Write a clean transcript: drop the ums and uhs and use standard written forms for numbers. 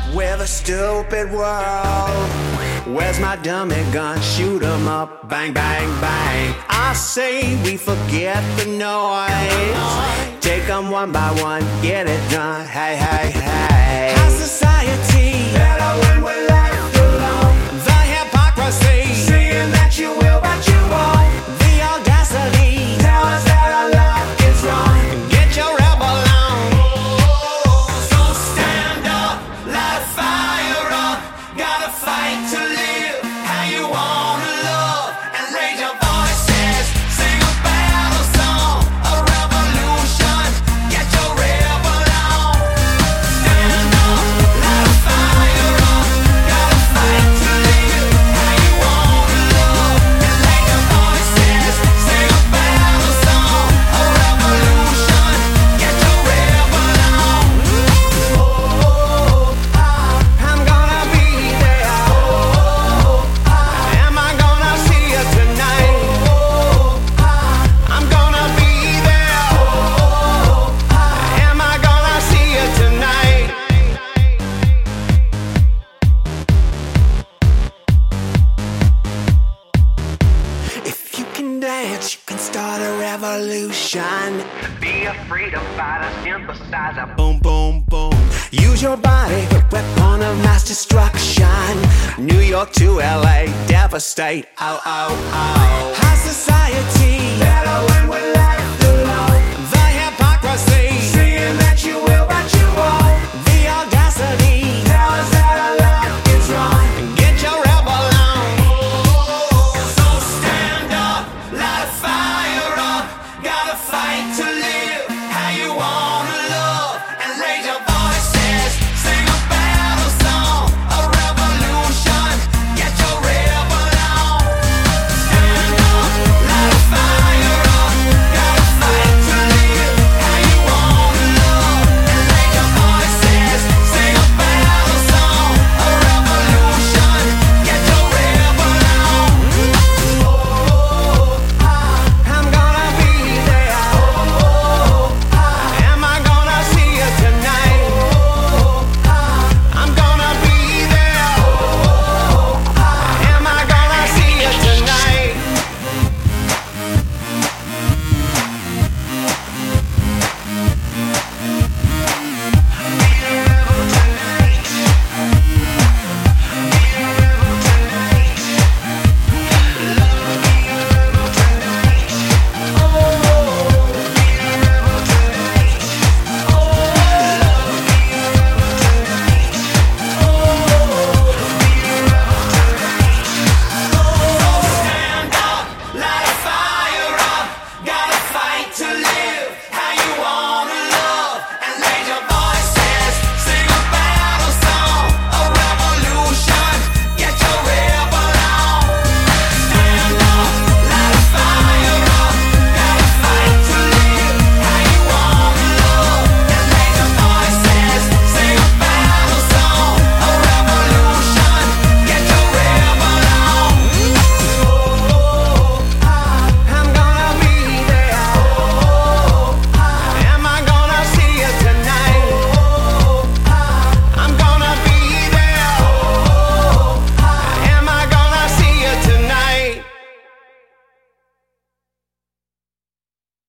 with a stupid world. Where's my dummy gun? Shoot 'em up, bang, bang, bang. I say we forget the noise. Take 'em one by one, get it done. Hey, hey, hey. How's society better when we're left alone? The hypocrisy, saying that you will but you won't. The audacity, tell us that our luck is wrong. Get your rebel on. So stand up, light a fire up. Gotta fight to live how you wanna love. And raise your voices, sing a battle song, a revolution. Get your rebel on. Stand up, light a fire up. Gotta fight to live how you wanna love. And raise your voices, sing a battle song, a revolution. Get your rebel on. I'm gonna be there. Am I gonna see you tonight? I'm gonna be there. Am I gonna see you tonight? If you can dance, you can start a revolution. Be a freedom fighter, synthesizer. Boom, boom, boom. Use your body, the weapon of mass destruction. New York to LA, devastate. Oh, oh, oh. High society, better